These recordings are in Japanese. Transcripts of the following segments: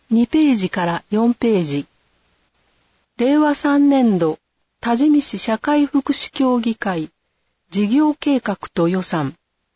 2ページから4ページ。令和3年度多治見市社会福祉協議会事業計画と予算。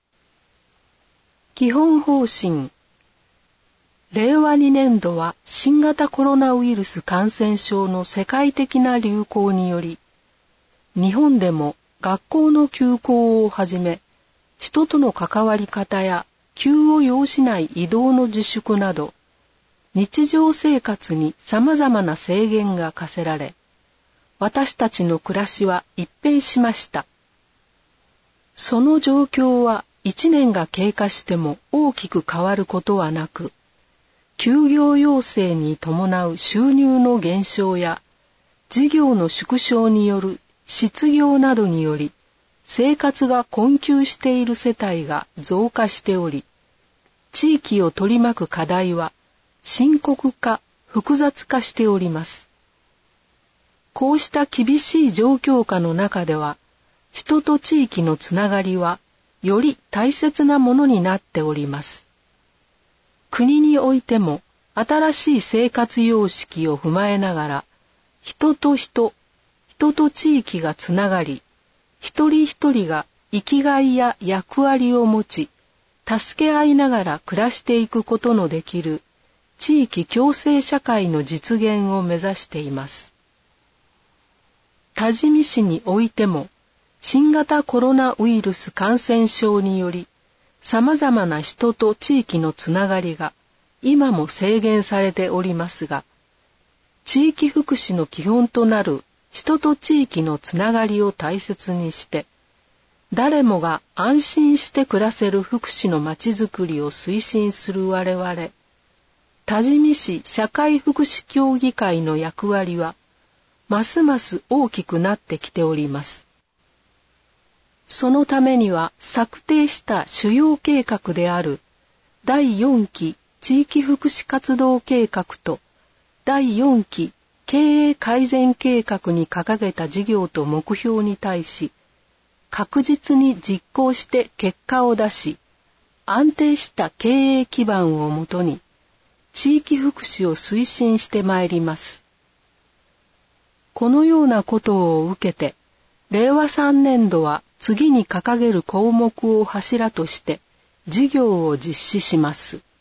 基本方針。令和2年度は新型コロナウイルス感染症の世界的な流行により、日本でも学校の休校をはじめ、人との関わり方や急を要しない移動の自粛など、日常生活に様々な制限が課せられ、私たちの暮らしは一変しました。その状況は1年が経過しても大きく変わることはなく、休業要請に伴う収入の減少や事業の縮小による失業などにより生活が困窮している世帯が増加しており、地域を取り巻く課題は深刻化、複雑化しております。こうした厳しい状況下の中では、人と地域のつながりはより大切なものになっております。国においても新しい生活様式を踏まえながら、人と人、人と地域がつながり、一人一人が生きがいや役割を持ち、助け合いながら暮らしていくことのできる地域共生社会の実現を目指しています。多治見市においても、新型コロナウイルス感染症により、様々な人と地域のつながりが今も制限されておりますが、地域福祉の基本となる人と地域のつながりを大切にして、誰もが安心して暮らせる福祉のまちづくりを推進する我々、多治見市社会福祉協議会の役割は、ますます大きくなってきております。そのためには策定した主要計画である第4期地域福祉活動計画と第4期経営改善計画に掲げた事業と目標に対し、確実に実行して結果を出し、安定した経営基盤をもとに、地域福祉を推進してまいります。このようなことを受けて、令和3年度は次に掲げる項目を柱として、事業を実施します。